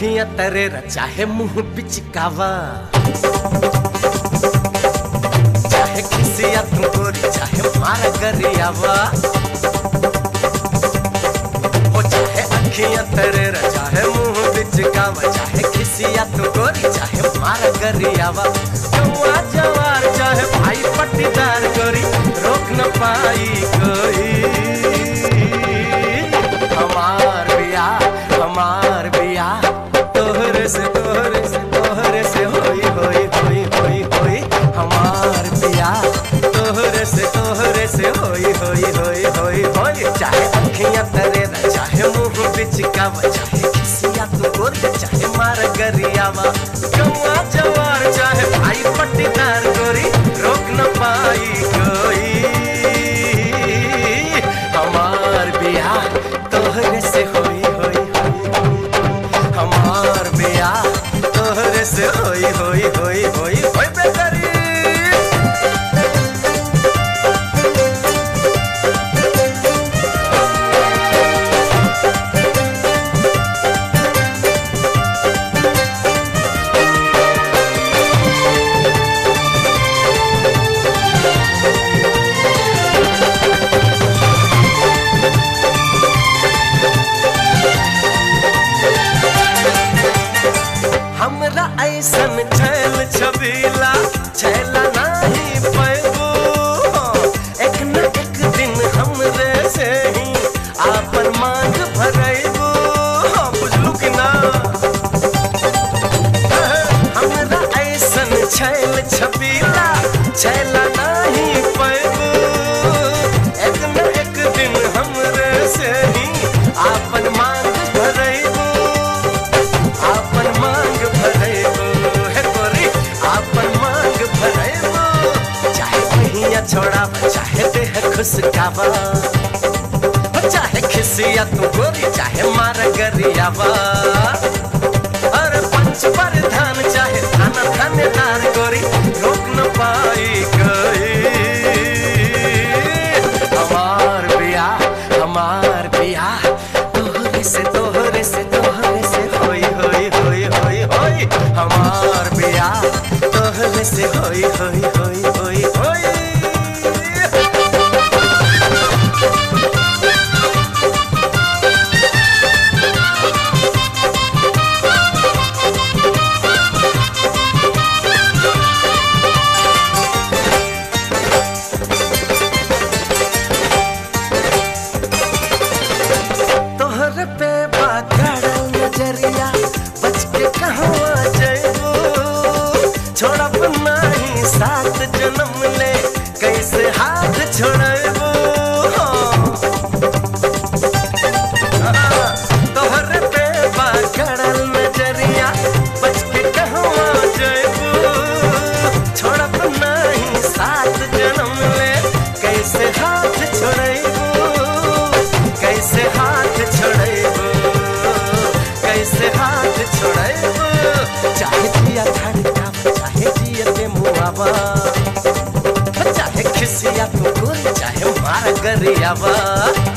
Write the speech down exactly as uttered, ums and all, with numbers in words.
अखियां तरेरा चाहे मुंह बिचकावा, चाहे खिसिया तू गोरी चाहे मारा गरियावा। ओ चाहे अखियां तरेरा चाहे मुंह बिचकावा, चाहे खिसिया तू गोरी चाहे मारा गरियावा। जवा जवार चाहे भाई पट्टीदार गोरी रोक न पाई कोई। हमार बिया हमार बिया तोहरे से तोहरे से तोहरे से होई होई होई होई होई। हमार बिया तोहरे से तोहरे से होई होई होई होई होई। चाहे अखियां तरेरा चाहे मुंह बिचकावा, चाहे खिसिया तू गोरी चाहे मार गरियावा। जवा जवार चाहे भाई पट्टीदार गोरी रोक न पाई कोई। हमार बिया तोहरे से होई होई होई। हमार बिया तोहरे से होई होई होई होई होई बेकरी। हमरा ऐसन छैल छबीला छैला नहीं पैबू। एक न एक दिन हमरे से ही आपन मांग भरैबू। बुझलू कि ना हमरा ऐसन छैल छबीला छैला नहीं पैबू। एक न एक दिन हमरे से ही आपन मांग भरैबू। आपन मांग भरैबू है गोरी आपन मांग भरैबू। चाहे कहिया छोड़ावा चाहे देह खुशकावा, चाहे खिसिया तू गोरी चाहे मार गरियावा। अरे पंच प्रधान चाहे थाना थानेदार गोरी रोक न पाई कोई। हमार बिया हमार बिया तोहरे से तोहरे से तोहरे से होई होई होई होई होई। हमार बिया तोहरे से होई होई होई होई होई। तोहरे पे बागड़ल नजरिया बच के कहवा जइबू। छोड़ब नहीं सात जन्म ले कैसे हाथ छोड़बू। तोहरे पे बागड़ल नजरिया बच के कहवा जइबू। छोड़ब नहीं सात जन्म ले कैसे हाथ छोड़बू। कैसे हाथ छोड़बू कैसे हाथ छोड़बू। चाहे जिया धड़कावा चाहे जिया के मुआवा, चाहे खिसिया तू गोरी चाहे मार गरियावा।